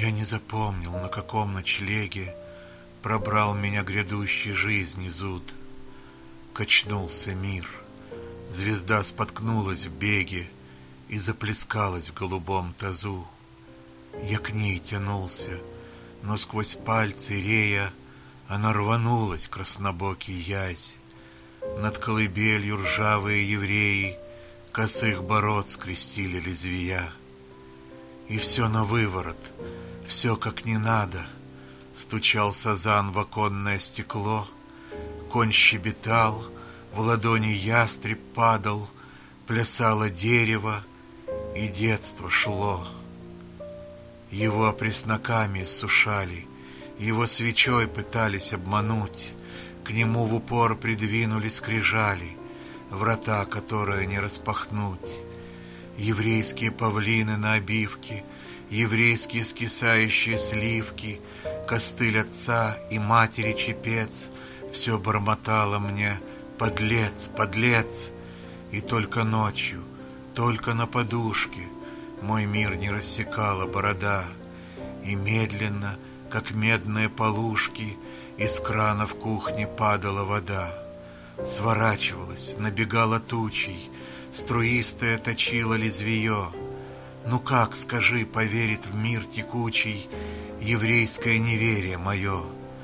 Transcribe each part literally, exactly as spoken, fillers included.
Я не запомнил, на каком ночлеге пробрал меня грядущей жизни зуд. Качнулся мир, звезда споткнулась в беге и заплескалась в голубом тазу. Я к ней тянулся, но сквозь пальцы рея она рванулась, краснобокий язь. Над колыбелью ржавые евреи косых бород скрестили лезвия. И все на выворот, все как не надо. Стучал сазан в оконное стекло, конь щебетал, в ладони ястреб падал, плясало дерево, и детство шло. Его пресноками иссушали, его свечой пытались обмануть, к нему в упор придвинули скрижали, врата, которые не распахнуть. Еврейские павлины на обивке, еврейские скисающие сливки, костыль отца и матери чепец, все бормотало мне: подлец, подлец. И только ночью, только на подушке мой мир не рассекала борода, и медленно, как медные полушки, из крана в кухне падала вода. Сворачивалась, набегала тучей, струистая точила лезвие. Ну как, скажи, поверит в мир текучий еврейское неверие мое?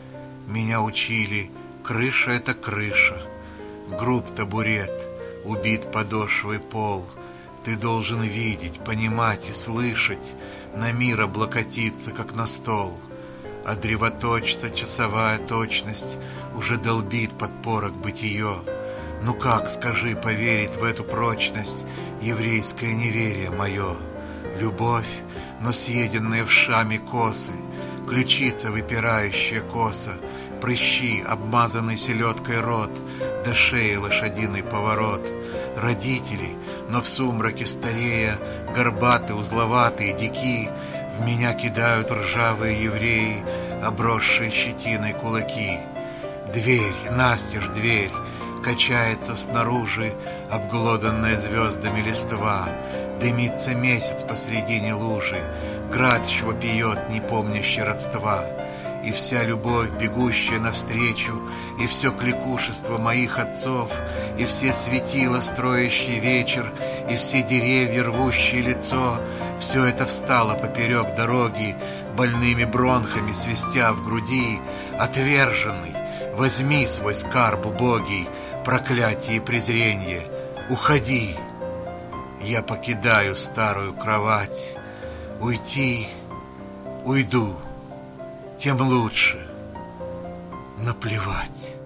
Меня учили: крыша — это крыша, груб табурет, убит подошвой пол. Ты должен видеть, понимать и слышать, на мир облокотиться, как на стол. А древоточца часовая точность уже долбит под порог бытие. Ну как, скажи, поверит в эту прочность еврейское неверие мое? Любовь, но съеденные вшами косы, ключица выпирающая косо, прыщи, обмазанный селедкой рот, до шеи лошадиный поворот. Родители, но в сумраке старея, горбатые, узловатые, дики, в меня кидают ржавые евреи, обросшие щетиной кулаки. Дверь, настежь дверь, качается снаружи обглоданная звездами листва. Дымится месяц посредине лужи, град чего пьет, не помнящий родства. И вся любовь, бегущая навстречу, и все кликушество моих отцов, и все светила, строящий вечер, и все деревья, рвущие лицо, все это встало поперек дороги, больными бронхами свистя в груди. Отверженный, возьми свой скарб убогий, проклятие и презренье, уходи. Я покидаю старую кровать. Уйти, уйду, тем лучше. Наплевать.